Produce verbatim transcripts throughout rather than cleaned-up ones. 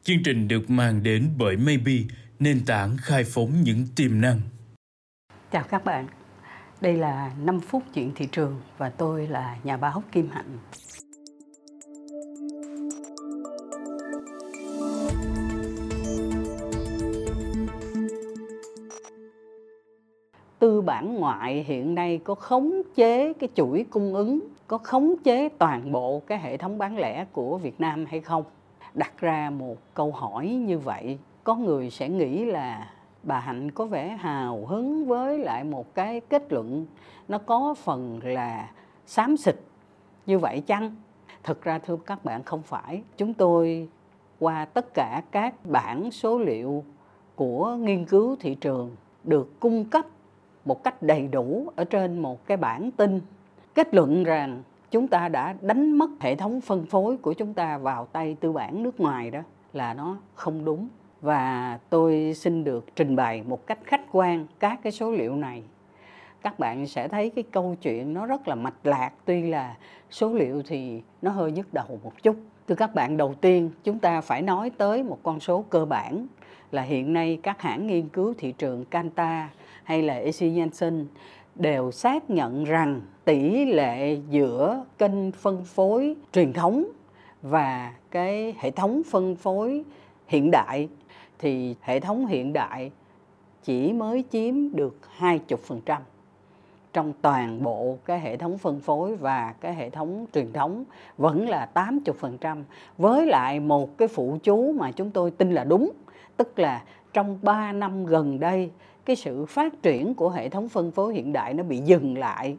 Chương trình được mang đến bởi Maybe, nền tảng khai phóng những tiềm năng. Chào các bạn, đây là năm phút chuyện thị trường và tôi là nhà báo Kim Hạnh. Tư bản ngoại hiện nay có khống chế cái chuỗi cung ứng, có khống chế toàn bộ cái hệ thống bán lẻ của Việt Nam hay không? Đặt ra một câu hỏi như vậy, có người sẽ nghĩ là bà Hạnh có vẻ hào hứng với lại một cái kết luận nó có phần là xám xịt như vậy chăng? Thực ra thưa các bạn, không phải. Chúng tôi qua tất cả các bảng số liệu của nghiên cứu thị trường được cung cấp một cách đầy đủ ở trên một cái bảng tin, kết luận rằng chúng ta đã đánh mất hệ thống phân phối của chúng ta vào tay tư bản nước ngoài, đó là nó không đúng. Và tôi xin được trình bày một cách khách quan các cái số liệu này. Các bạn sẽ thấy cái câu chuyện nó rất là mạch lạc, tuy là số liệu thì nó hơi nhức đầu một chút. Thưa các bạn, đầu tiên chúng ta phải nói tới một con số cơ bản là hiện nay các hãng nghiên cứu thị trường Kantar hay là a xê Nielsen đều xác nhận rằng tỷ lệ giữa kênh phân phối truyền thống và cái hệ thống phân phối hiện đại thì hệ thống hiện đại chỉ mới chiếm được hai mươi phần trăm trong toàn bộ cái hệ thống phân phối, và cái hệ thống truyền thống vẫn là tám mươi phần trăm, với lại một cái phụ chú mà chúng tôi tin là đúng, tức là trong ba năm gần đây cái sự phát triển của hệ thống phân phối hiện đại nó bị dừng lại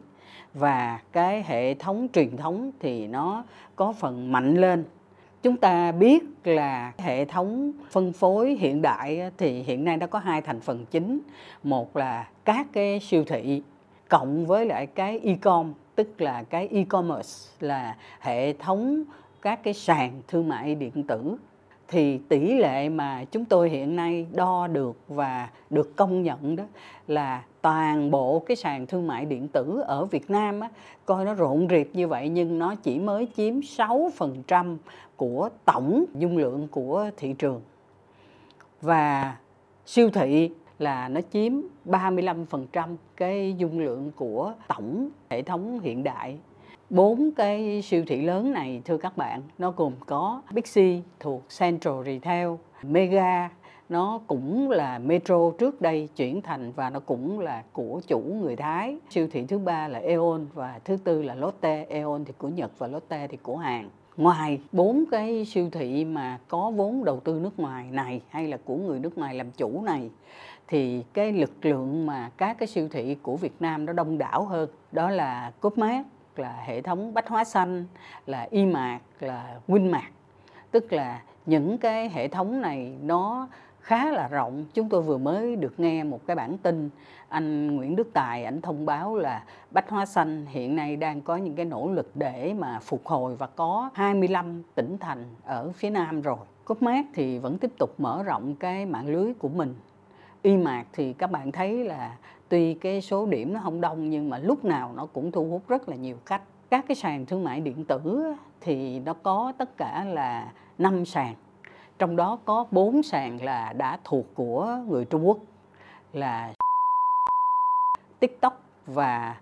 và cái hệ thống truyền thống thì nó có phần mạnh lên. Chúng ta biết là hệ thống phân phối hiện đại thì hiện nay nó có hai thành phần chính. Một là các cái siêu thị cộng với lại cái e-com, tức là cái e-commerce là hệ thống các cái sàn thương mại điện tử. Thì tỷ lệ mà chúng tôi hiện nay đo được và được công nhận đó là toàn bộ cái sàn thương mại điện tử ở Việt Nam á, coi nó rộn rịp như vậy nhưng nó chỉ mới chiếm sáu phần trăm của tổng dung lượng của thị trường. Và siêu thị là nó chiếm ba mươi lăm phần trăm cái dung lượng của tổng hệ thống hiện đại. Bốn cái siêu thị lớn này thưa các bạn, nó gồm có Big C thuộc Central Retail, Mega nó cũng là Metro trước đây chuyển thành và nó cũng là của chủ người Thái. Siêu thị thứ ba là Aeon và thứ tư là Lotte. Aeon thì của Nhật và Lotte thì của Hàn. Ngoài bốn cái siêu thị mà có vốn đầu tư nước ngoài này hay là của người nước ngoài làm chủ này thì cái lực lượng mà các cái siêu thị của Việt Nam nó đông đảo hơn, đó là Coopmart, là hệ thống bách hóa xanh, là E-mart, là Winmart. Tức là những cái hệ thống này nó khá là rộng. Chúng tôi vừa mới được nghe một cái bản tin anh Nguyễn Đức Tài ảnh thông báo là bách hóa xanh hiện nay đang có những cái nỗ lực để mà phục hồi và có hai mươi lăm tỉnh thành ở phía Nam rồi. Coopmart thì vẫn tiếp tục mở rộng cái mạng lưới của mình. E-mart thì các bạn thấy là tuy cái số điểm nó không đông nhưng mà lúc nào nó cũng thu hút rất là nhiều khách. Các cái sàn thương mại điện tử thì nó có tất cả là năm sàn. Trong đó có bốn sàn là đã thuộc của người Trung Quốc là TikTok và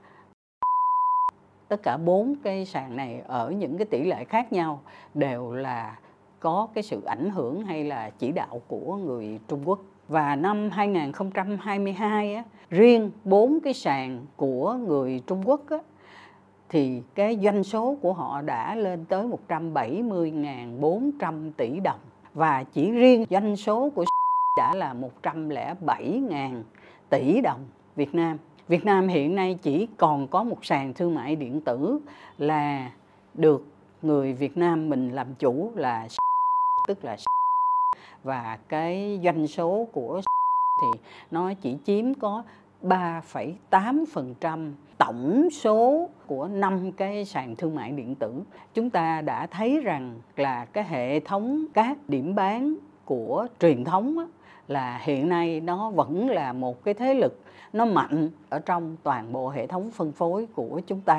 tất cả bốn cái sàn này ở những cái tỷ lệ khác nhau đều là có cái sự ảnh hưởng hay là chỉ đạo của người Trung Quốc. Và năm hai không hai hai á, riêng bốn cái sàn của người Trung Quốc á, thì cái doanh số của họ đã lên tới một trăm bảy mươi nghìn bốn trăm tỷ đồng. Và chỉ riêng doanh số của đã là một trăm lẻ bảy nghìn tỷ đồng Việt Nam. Việt Nam hiện nay chỉ còn có một sàn thương mại điện tử là được người Việt Nam mình làm chủ là tức là và cái doanh số của thì nó chỉ chiếm có ba phẩy tám phần trăm tổng số của năm cái sàn thương mại điện tử. Chúng ta đã thấy rằng là cái hệ thống các điểm bán của truyền thống á, là hiện nay nó vẫn là một cái thế lực nó mạnh ở trong toàn bộ hệ thống phân phối của chúng ta.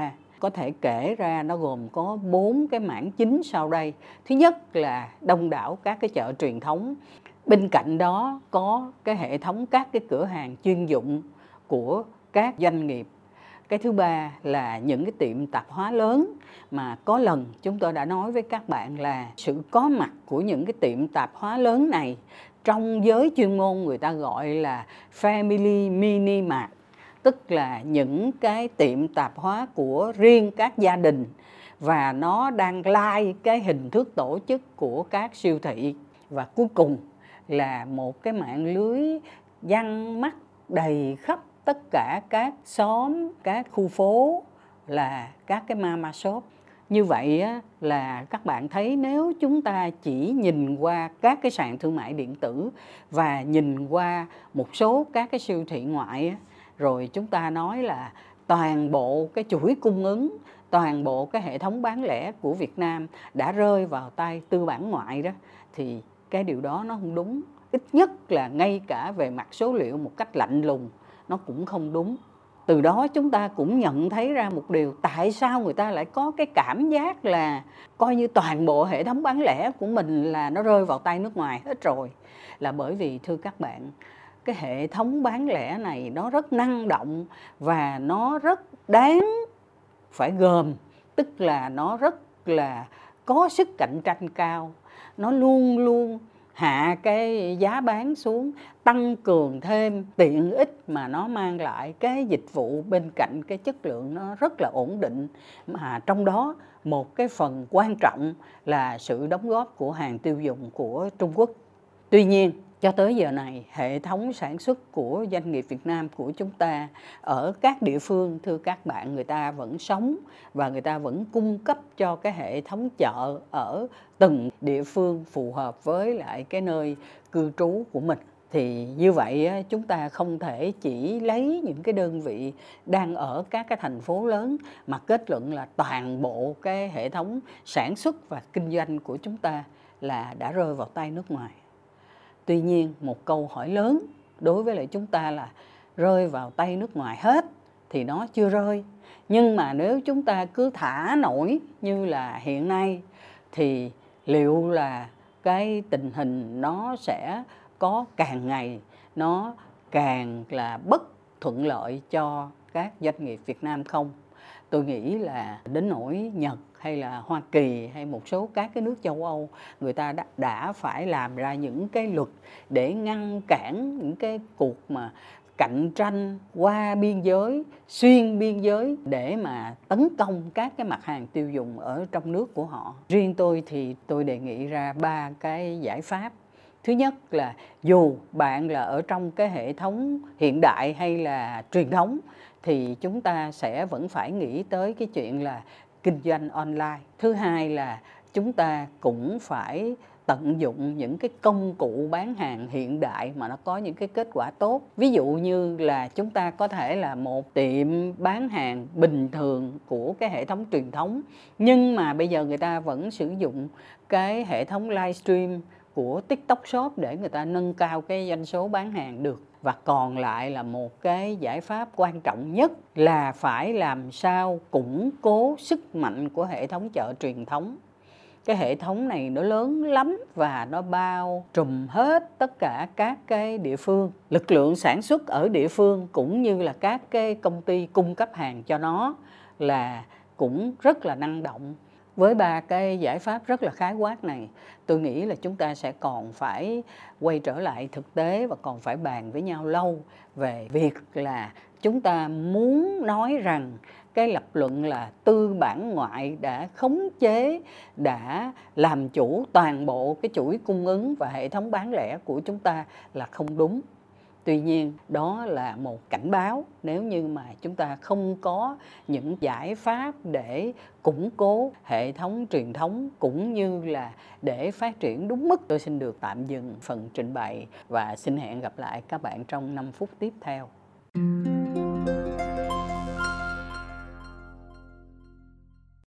có thể kể ra nó gồm có bốn cái mảng chính sau đây. Thứ nhất là đông đảo các cái chợ truyền thống. Bên cạnh đó có cái hệ thống các cái cửa hàng chuyên dụng của các doanh nghiệp. Cái thứ ba là những cái tiệm tạp hóa lớn mà có lần chúng tôi đã nói với các bạn là sự có mặt của những cái tiệm tạp hóa lớn này trong giới chuyên môn người ta gọi là Family Mini Mart, tức là những cái tiệm tạp hóa của riêng các gia đình và nó đang lai cái hình thức tổ chức của các siêu thị. Và cuối cùng là một cái mạng lưới giăng mắt đầy khắp tất cả các xóm, các khu phố là các cái mama shop. Như vậy á, là các bạn thấy nếu chúng ta chỉ nhìn qua các cái sàn thương mại điện tử và nhìn qua một số các cái siêu thị ngoại á, rồi chúng ta nói là toàn bộ cái chuỗi cung ứng, toàn bộ cái hệ thống bán lẻ của Việt Nam đã rơi vào tay tư bản ngoại đó, thì cái điều đó nó không đúng. Ít nhất là ngay cả về mặt số liệu một cách lạnh lùng nó cũng không đúng. Từ đó chúng ta cũng nhận thấy ra một điều, tại sao người ta lại có cái cảm giác là coi như toàn bộ hệ thống bán lẻ của mình là nó rơi vào tay nước ngoài hết rồi. Là bởi vì thưa các bạn, cái hệ thống bán lẻ này nó rất năng động và nó rất đáng phải gờm, tức là nó rất là có sức cạnh tranh cao. Nó luôn luôn hạ cái giá bán xuống, tăng cường thêm tiện ích mà nó mang lại cái dịch vụ bên cạnh cái chất lượng nó rất là ổn định. Mà trong đó một cái phần quan trọng là sự đóng góp của hàng tiêu dùng của Trung Quốc. Tuy nhiên, cho tới giờ này, hệ thống sản xuất của doanh nghiệp Việt Nam của chúng ta ở các địa phương, thưa các bạn, người ta vẫn sống và người ta vẫn cung cấp cho cái hệ thống chợ ở từng địa phương phù hợp với lại cái nơi cư trú của mình. Thì như vậy chúng ta không thể chỉ lấy những cái đơn vị đang ở các cái thành phố lớn mà kết luận là toàn bộ cái hệ thống sản xuất và kinh doanh của chúng ta là đã rơi vào tay nước ngoài. Tuy nhiên, một câu hỏi lớn đối với lại chúng ta là rơi vào tay nước ngoài hết thì nó chưa rơi. Nhưng mà nếu chúng ta cứ thả nổi như là hiện nay thì liệu là cái tình hình nó sẽ có càng ngày nó càng là bất thuận lợi cho các doanh nghiệp Việt Nam không? Tôi nghĩ là đến nỗi Nhật hay là Hoa Kỳ hay một số các cái nước châu Âu, người ta đã, đã phải làm ra những cái luật để ngăn cản những cái cuộc mà cạnh tranh qua biên giới, xuyên biên giới để mà tấn công các cái mặt hàng tiêu dùng ở trong nước của họ. Riêng tôi thì tôi đề nghị ra ba cái giải pháp. Thứ nhất là dù bạn là ở trong cái hệ thống hiện đại hay là truyền thống thì chúng ta sẽ vẫn phải nghĩ tới cái chuyện là kinh doanh online. Thứ hai là chúng ta cũng phải tận dụng những cái công cụ bán hàng hiện đại mà nó có những cái kết quả tốt. Ví dụ như là chúng ta có thể là một tiệm bán hàng bình thường của cái hệ thống truyền thống, nhưng mà bây giờ người ta vẫn sử dụng cái hệ thống livestream của TikTok Shop để người ta nâng cao cái doanh số bán hàng được. Và còn lại là một cái giải pháp quan trọng nhất là phải làm sao củng cố sức mạnh của hệ thống chợ truyền thống. Cái hệ thống này nó lớn lắm và nó bao trùm hết tất cả các cái địa phương. Lực lượng sản xuất ở địa phương cũng như là các cái công ty cung cấp hàng cho nó là cũng rất là năng động. Với ba cái giải pháp rất là khái quát này, tôi nghĩ là chúng ta sẽ còn phải quay trở lại thực tế và còn phải bàn với nhau lâu về việc là chúng ta muốn nói rằng cái lập luận là tư bản ngoại đã khống chế, đã làm chủ toàn bộ cái chuỗi cung ứng và hệ thống bán lẻ của chúng ta là không đúng. Tuy nhiên, đó là một cảnh báo nếu như mà chúng ta không có những giải pháp để củng cố hệ thống truyền thống cũng như là để phát triển đúng mức. Tôi xin được tạm dừng phần trình bày và xin hẹn gặp lại các bạn trong năm phút tiếp theo.